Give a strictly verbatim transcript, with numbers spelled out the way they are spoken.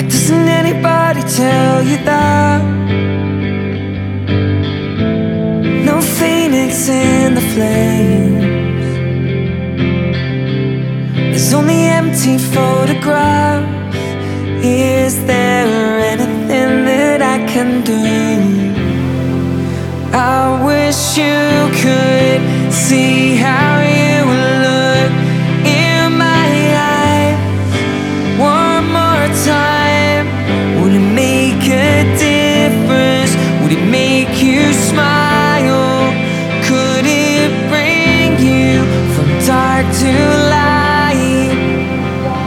Why doesn't anybody tell you that? No phoenix in the flames, there's only empty photographs. Is there anything that I can do? I wish you could see how